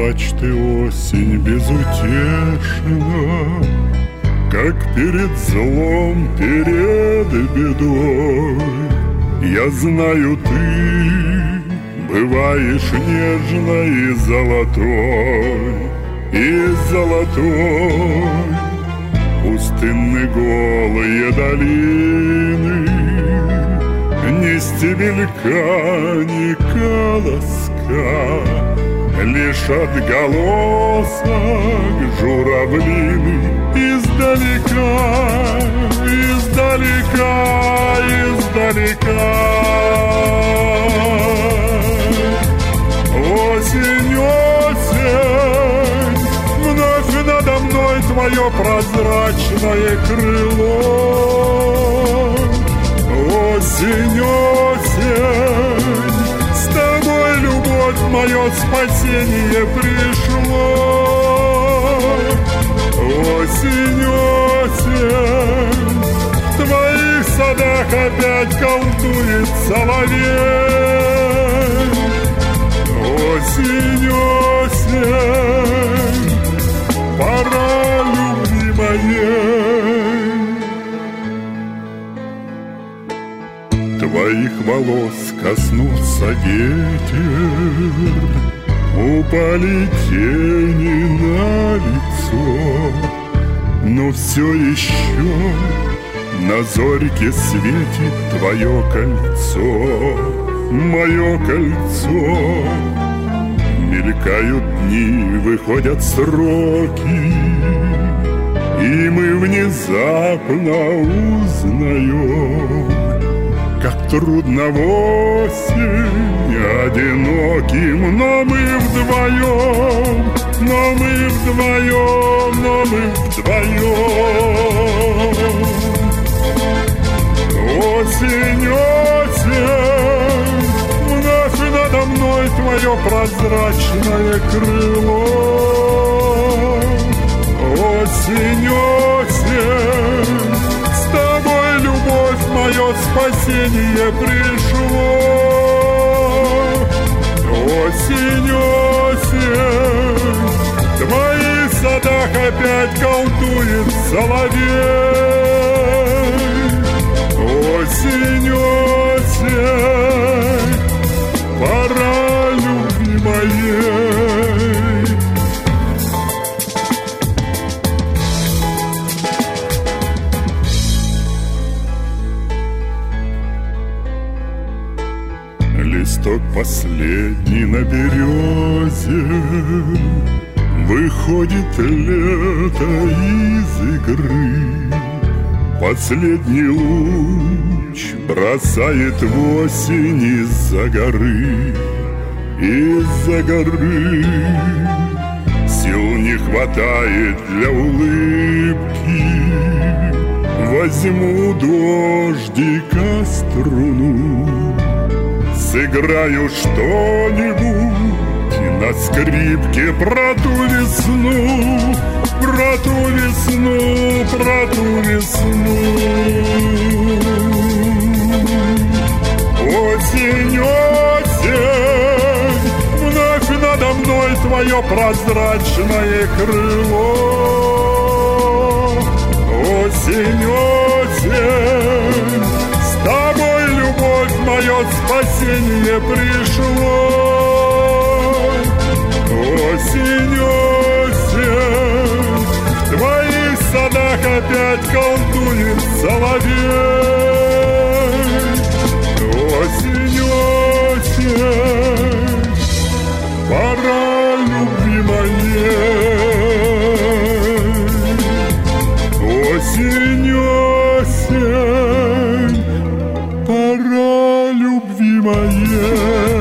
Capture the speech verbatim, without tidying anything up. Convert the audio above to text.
плачь ты, осень, безутешна, как перед злом, перед бедой. Я знаю, ты бываешь нежной и золотой, и золотой. Пустынны голые долины, ни стебелька, ни колоска, лишь отголосок журавлины. Издалека, издалека, издалека. Осень, осень, вновь надо мной твое прозрачное крыло. Осень, осень, с тобой, любовь, мое спасение пришло. Осень, осень, в твоих садах опять колдует соловей. Осень, осень, пора любви моей. Твоих волос коснулся ветер, упали тени на лицо, но все еще на зорьке светит твое кольцо, мое кольцо. Мелькают дни, выходят сроки, и мы внезапно узнаем, как трудно в осень одиноким. Но мы вдвоем, но мы вдвоем, но мы вдвоем. Осень, осень, вновь надо мной твое прозрачное крыло. Осень, осень, с тобой, любовь, мое спасение пришло. Осень, осень, в твоих садах опять колдует соловей. Осень, осень, пора любви моей. Листок последний на березе, выходит лето из игры. Последний луч бросает в осень из-за горы, из-за горы. Сил не хватает для улыбки, возьму дождика струну, сыграю что-нибудь на скрипке про ту весну, про ту весну, про ту весну. Осень, осень, вновь надо мной твое прозрачное крыло. Осень, осень, с тобой, любовь, мое спасение пришло. Осень, осень, в твоих садах опять колдует соловей. Осень, осень, пора любви моей. Осень, осень, пора любви моей.